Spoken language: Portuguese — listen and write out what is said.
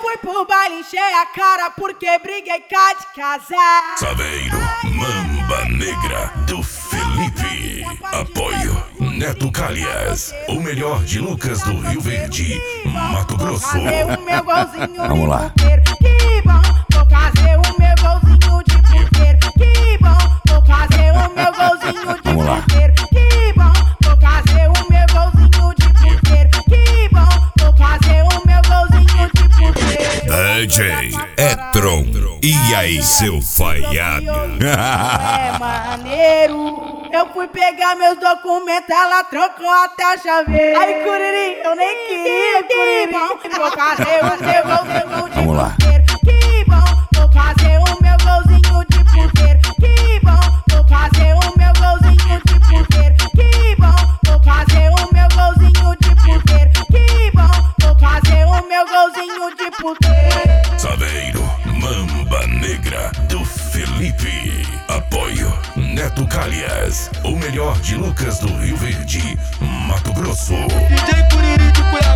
fui pro baile, encher a cara porque briguei cá de casar. Saveiro, Mamba Negra do Felipe. Apoio Neto Calhas, o melhor de Lucas do Rio Verde, Mato Grosso. Vamos lá. Que bom, vou fazer o meu golzinho de puteiro. Que bom, vou fazer o meu golzinho de Vamos lá. puteiro. Que bom, vou fazer o meu golzinho de puteiro. Que bom, vou fazer o meu golzinho de puteiro. DJ Etron, e aí seu falhado? É maneiro. Eu fui pegar meus documentos, ela trocou até a chaveira. Ai, Curiri, eu nem queria, Curiri. Vou fazer o meu golzinho de Vamos lá. puteiro. Que bom, vou fazer o meu golzinho de puteiro. Que bom, vou fazer o meu golzinho de puteiro. Que bom, vou fazer o meu golzinho de puteiro. Que bom, vou fazer o meu golzinho de puteiro. Saveiro, Mamba Negra do Felipe. Apoio Neto Calhas, o melhor de Lucas do Rio Verde, Mato Grosso. DJ Curiri de Cuiabá.